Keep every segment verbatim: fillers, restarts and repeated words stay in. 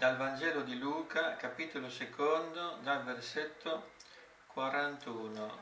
Dal Vangelo di Luca, capitolo secondo, dal versetto quarantuno.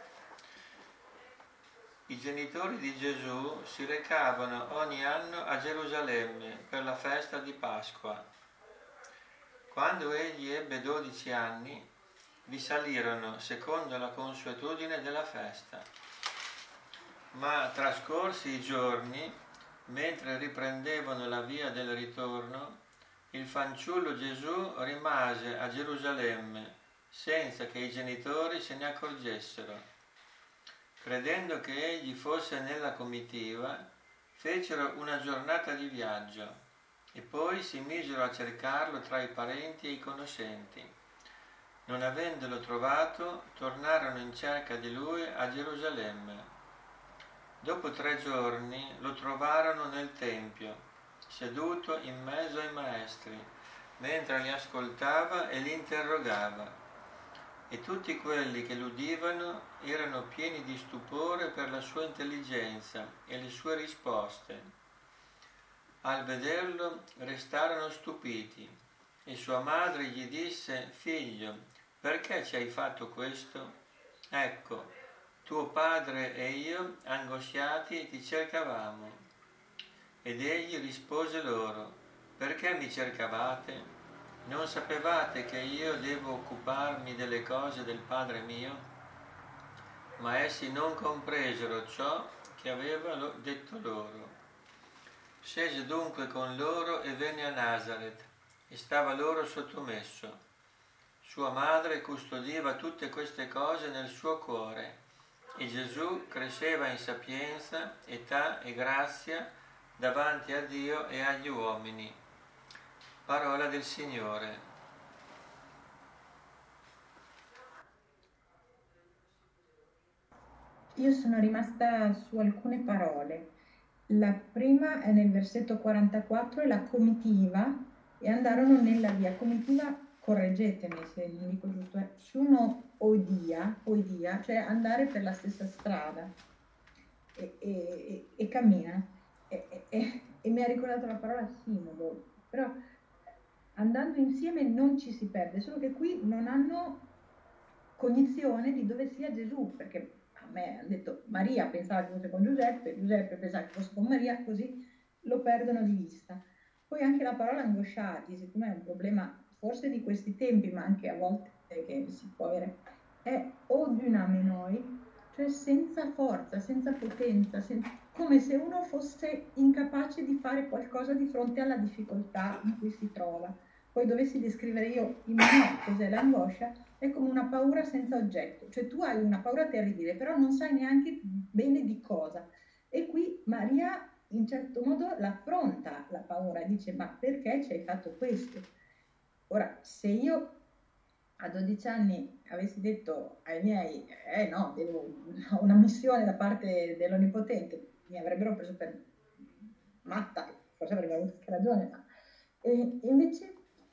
I genitori di Gesù si recavano ogni anno a Gerusalemme per la festa di Pasqua. Quando egli ebbe dodici anni, vi salirono secondo la consuetudine della festa. Ma trascorsi i giorni, mentre riprendevano la via del ritorno, il fanciullo Gesù rimase a Gerusalemme senza che i genitori se ne accorgessero. Credendo che egli fosse nella comitiva, fecero una giornata di viaggio e poi si misero a cercarlo tra i parenti e i conoscenti. Non avendolo trovato, tornarono in cerca di lui a Gerusalemme. Dopo tre giorni lo trovarono nel Tempio, seduto in mezzo ai maestri, mentre li ascoltava e li interrogava. E tutti quelli che l'udivano erano pieni di stupore per la sua intelligenza e le sue risposte. Al vederlo restarono stupiti, e sua madre gli disse: «Figlio, perché ci hai fatto questo? Ecco, tuo padre e io, angosciati, ti cercavamo». Ed egli rispose loro: «Perché mi cercavate? Non sapevate che io devo occuparmi delle cose del Padre mio?» Ma essi non compresero ciò che aveva detto loro. Scese dunque con loro e venne a Nazaret, e stava loro sottomesso. Sua madre custodiva tutte queste cose nel suo cuore, e Gesù cresceva in sapienza, età e grazia davanti a Dio e agli uomini. Parola del Signore. Io sono rimasta su alcune parole. La prima è nel versetto quarantaquattro, è la comitiva, e andarono nella via. Comitiva, correggetemi se non dico giusto, è suno odia, odia, cioè andare per la stessa strada e, e, e cammina. E, e, e mi ha ricordato la parola sinodo, però andando insieme non ci si perde, solo che qui non hanno cognizione di dove sia Gesù, perché a me hanno detto Maria pensava che fosse con Giuseppe, Giuseppe pensava che fosse con Maria, così lo perdono di vista. Poi anche la parola angosciati, siccome è un problema forse di questi tempi, ma anche a volte che si può avere, è o dunamenoi, cioè senza forza, senza potenza, senza, come se uno fosse incapace di fare qualcosa di fronte alla difficoltà in cui si trova. Poi dovessi descrivere io in me cos'è l'angoscia, è come una paura senza oggetto, cioè tu hai una paura terribile, però non sai neanche bene di cosa. E qui Maria in certo modo l'affronta la paura, dice: ma perché ci hai fatto questo? Ora, se io a dodici anni avessi detto ai miei eh no, devo, ho una missione da parte dell'Onnipotente, mi avrebbero preso per matta, forse avrebbero avuto anche ragione, ma e invece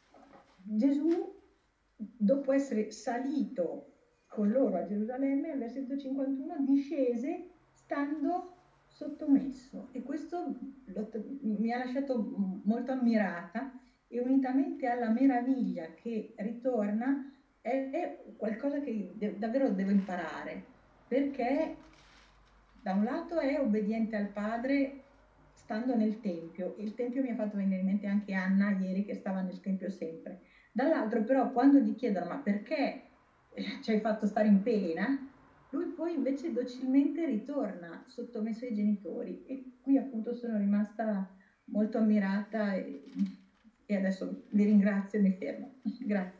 Gesù, dopo essere salito con loro a Gerusalemme, al versetto cinquantuno, discese stando sottomesso, e questo lo, mi ha lasciato molto ammirata, e unitamente alla meraviglia che ritorna è qualcosa che de- davvero devo imparare, perché da un lato è obbediente al padre stando nel tempio, il tempio mi ha fatto venire in mente anche Anna ieri che stava nel tempio sempre, dall'altro però quando gli chiedono ma perché ci hai fatto stare in pena, lui poi invece docilmente ritorna sottomesso ai genitori, e qui appunto sono rimasta molto ammirata e, e adesso vi ringrazio e mi fermo. Grazie.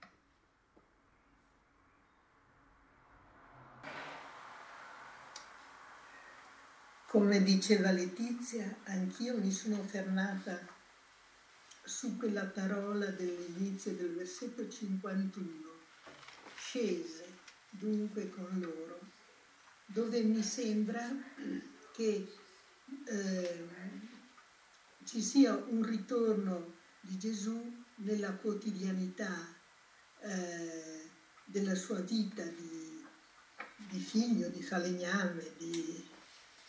Come diceva Letizia, anch'io mi sono fermata su quella parola dell'inizio del versetto cinquantuno, scese dunque con loro, dove mi sembra che eh, ci sia un ritorno di Gesù nella quotidianità eh, della sua vita di, di figlio, di falegname, di,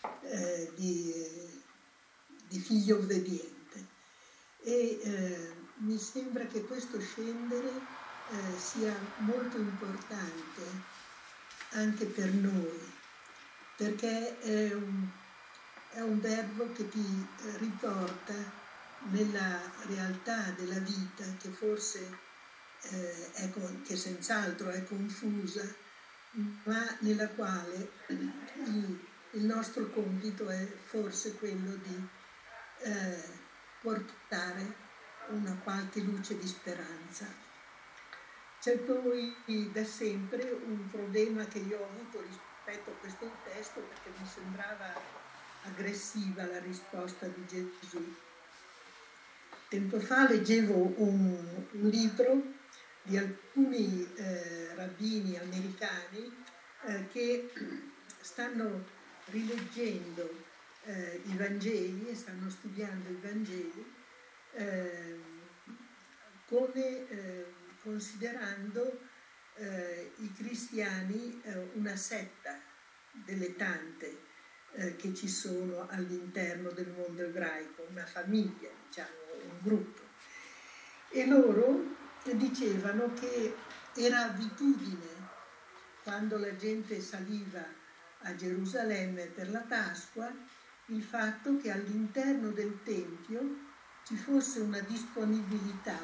eh, di, di figlio obbediente. E eh, mi sembra che questo scendere eh, sia molto importante anche per noi, perché è un, è un verbo che ti riporta nella realtà della vita, che forse eh, è, che senz'altro è confusa, ma nella quale il, il nostro compito è forse quello di eh, portare una qualche luce di speranza. C'è poi da sempre un problema che io ho avuto rispetto a questo testo, perché mi sembrava aggressiva la risposta di Gesù. Tempo fa leggevo un, un libro di alcuni eh, rabbini americani eh, che stanno rileggendo eh, i Vangeli e stanno studiando i Vangeli eh, come eh, considerando eh, i cristiani eh, una setta delle tante eh, che ci sono all'interno del mondo ebraico, una famiglia, diciamo, un gruppo. E loro dicevano che era abitudine, quando la gente saliva a Gerusalemme per la Pasqua, il fatto che all'interno del Tempio ci fosse una disponibilità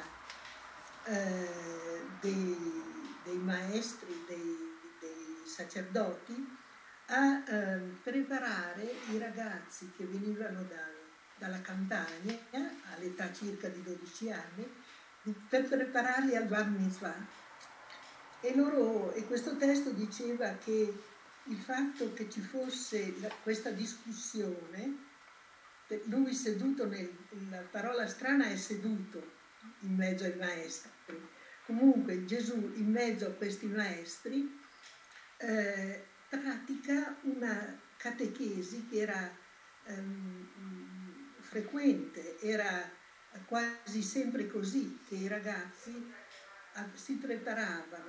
eh, dei, dei maestri, dei, dei sacerdoti, a eh, preparare i ragazzi che venivano da, dalla campagna, all'età circa di dodici anni, per prepararli al Bar Mitzvah. E, loro, e questo testo diceva che il fatto che ci fosse la, questa discussione, lui seduto, nel, la parola strana è seduto in mezzo ai maestri, comunque Gesù in mezzo a questi maestri eh, pratica una catechesi che era ehm, frequente, era quasi sempre così, che i ragazzi si preparavano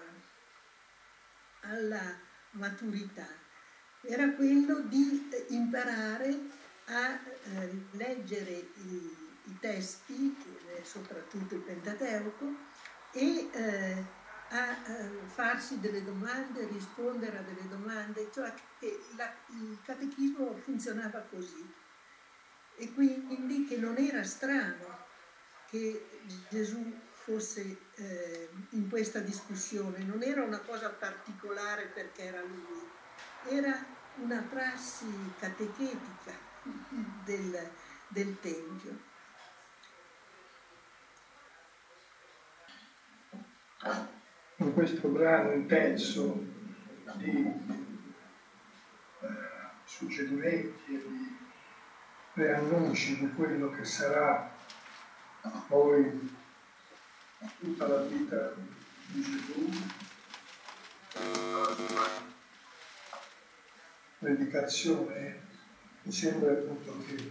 alla maturità. Era quello di imparare a eh, leggere i, i testi, eh, soprattutto il Pentateuco, e eh, a eh, farsi delle domande, rispondere a delle domande, cioè che la, il catechismo funzionava così. E quindi che non era strano che Gesù fosse eh, in questa discussione, non era una cosa particolare perché era lui, era una prassi catechetica del, del Tempio. In questo brano intenso di eh, suggerimenti e di preannunci di quello che sarà poi tutta la vita di Gesù, predicazione, mi sembra appunto che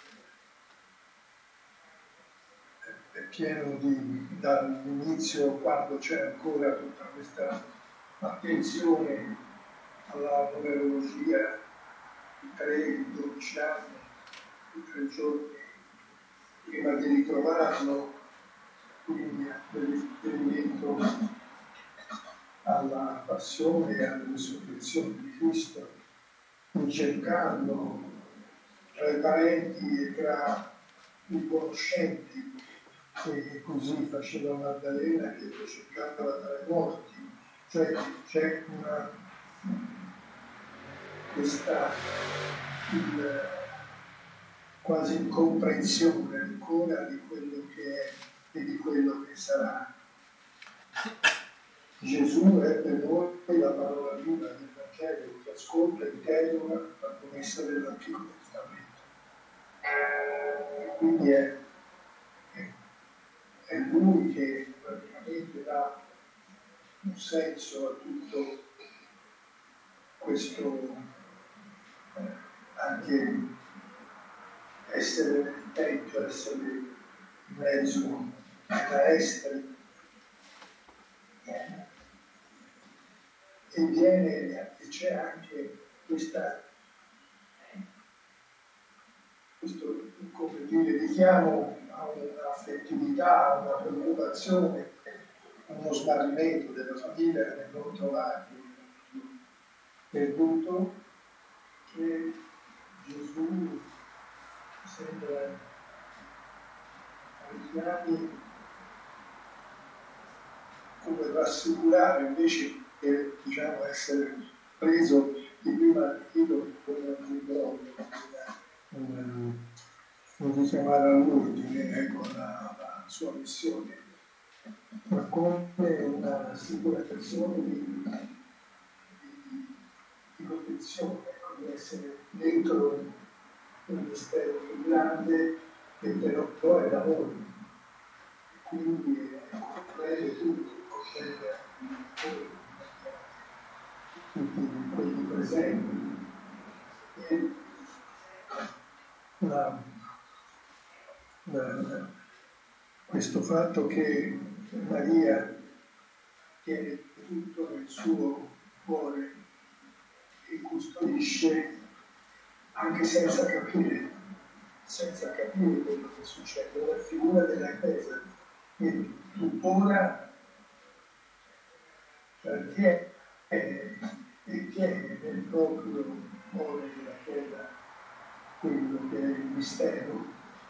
è pieno di, dall'inizio, quando c'è ancora tutta questa attenzione alla numerologia, i tre, i dodici anni, i tre giorni prima di ritrovarlo, quindi per riferimento alla passione e alla risurrezione di Cristo, in cercarlo tra i parenti e tra i conoscenti, e così faceva Maddalena che lo cercava tra i morti, cioè c'è una questa il, quasi incomprensione ancora di quello che è e di quello che sarà. Gesù è per noi la parola viva del Vangelo che ascolta e interroga la promessa dell'Antico Testamento. Quindi è, è, è Lui che praticamente dà un senso a tutto questo, eh, anche essere nel Tempio, essere in mezzo ai maestri. E viene, e c'è anche questa, questo, come dire, richiamo a un'affettività, a una preoccupazione, uno smarrimento della famiglia nel non trovarli perduto, che Gesù sembra ai come rassicurare invece che, diciamo, essere preso di prima partito come un un un richiamare all'ordine, ecco, la, la sua missione, ma come una rassicurazione di, di, di protezione, ecco, di essere dentro un mistero più grande che però è l'amore. Quindi prende tutto, prende tutti quelli presenti. E la, la, questo fatto che Maria tiene tutto nel suo cuore e custodisce anche senza capire, senza capire quello che succede, la figura della Chiesa che tuttora tiene e tiene nel proprio cuore della Chiesa quello che è il mistero,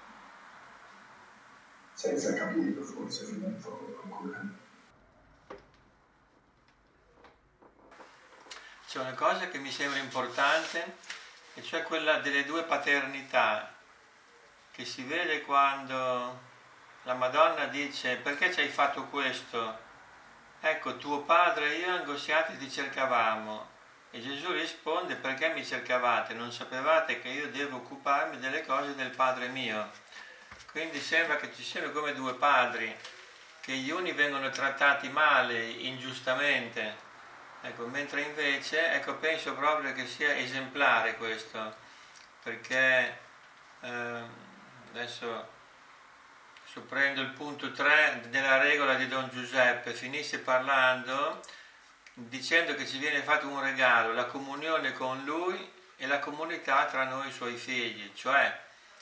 senza capirlo forse fino in fondo ancora. C'è una cosa che mi sembra importante, e cioè quella delle due paternità, che si vede quando la Madonna dice: perché ci hai fatto questo? Ecco, tuo padre e io angosciati ti cercavamo. E Gesù risponde: perché mi cercavate? Non sapevate che io devo occuparmi delle cose del Padre mio. Quindi sembra che ci siano come due padri, che gli uni vengono trattati male, ingiustamente, ecco, mentre invece, ecco, penso proprio che sia esemplare questo, perché eh, adesso prendo il punto tre della regola di Don Giuseppe, finisce parlando dicendo che ci viene fatto un regalo, la comunione con lui e la comunità tra noi suoi figli, cioè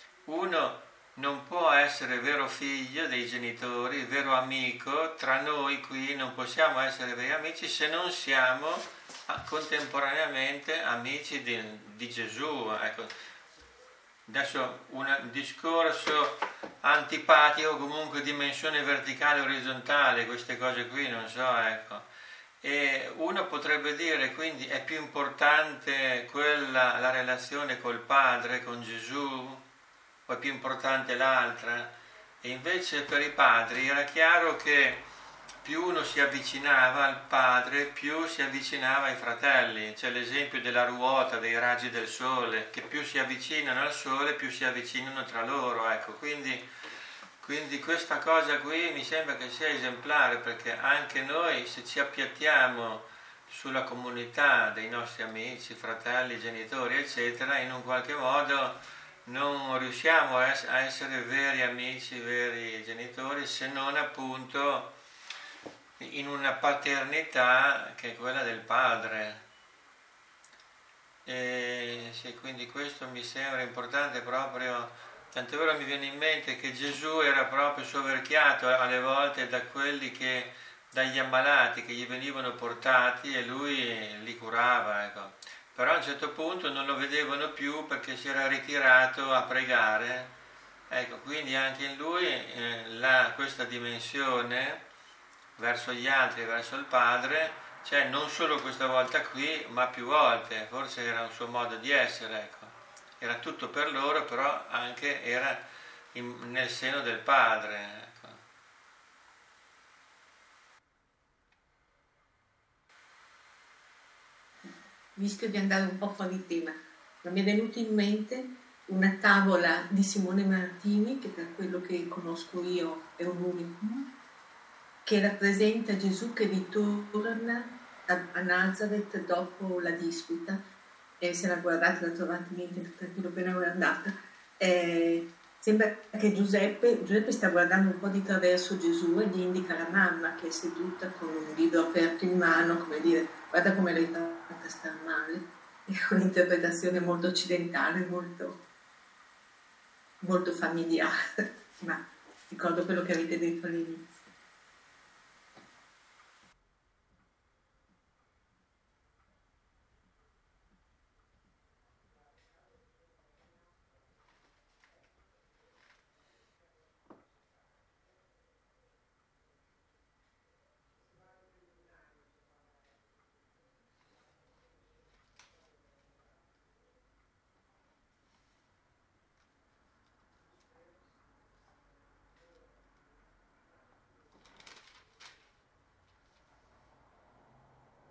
uno non può essere vero figlio dei genitori, vero amico, tra noi qui non possiamo essere veri amici se non siamo contemporaneamente amici di, di Gesù, ecco. Adesso un discorso antipatico, comunque dimensione verticale e orizzontale, queste cose qui, non so, ecco. E uno potrebbe dire quindi è più importante quella, la relazione col Padre, con Gesù, o è più importante l'altra? E invece per i padri era chiaro che più uno si avvicinava al padre, più si avvicinava ai fratelli. C'è l'esempio della ruota, dei raggi del sole, che più si avvicinano al sole, più si avvicinano tra loro. Ecco, quindi, quindi questa cosa qui mi sembra che sia esemplare, perché anche noi, se ci appiattiamo sulla comunità dei nostri amici, fratelli, genitori, eccetera, in un qualche modo non riusciamo a essere veri amici, veri genitori, se non appunto in una paternità che è quella del padre. E sì, quindi questo mi sembra importante proprio, tant'è vero mi viene in mente che Gesù era proprio soverchiato alle volte da quelli che, dagli ammalati che gli venivano portati e lui li curava, ecco. Però a un certo punto non lo vedevano più perché si era ritirato a pregare, ecco, quindi anche in lui eh, la, questa dimensione verso gli altri, verso il Padre, cioè non solo questa volta qui, ma più volte, forse era un suo modo di essere, ecco. Era tutto per loro, però anche era in, nel seno del Padre, ecco. Rischio di andare un po' fuori tema, ma mi è venuto in mente una tavola di Simone Martini, che per quello che conosco io è un unicum, che rappresenta Gesù che ritorna a, a Nazareth dopo la disputa, e se la guardate la trovate in internet, tranquillo, appena guardata. Eh, sembra che Giuseppe, Giuseppe sta guardando un po' di traverso Gesù e gli indica la mamma che è seduta con un libro aperto in mano, come dire, guarda come l'hai fatta star male. È un'interpretazione molto occidentale, molto, molto familiare, ma Ricordo quello che avete detto all'inizio.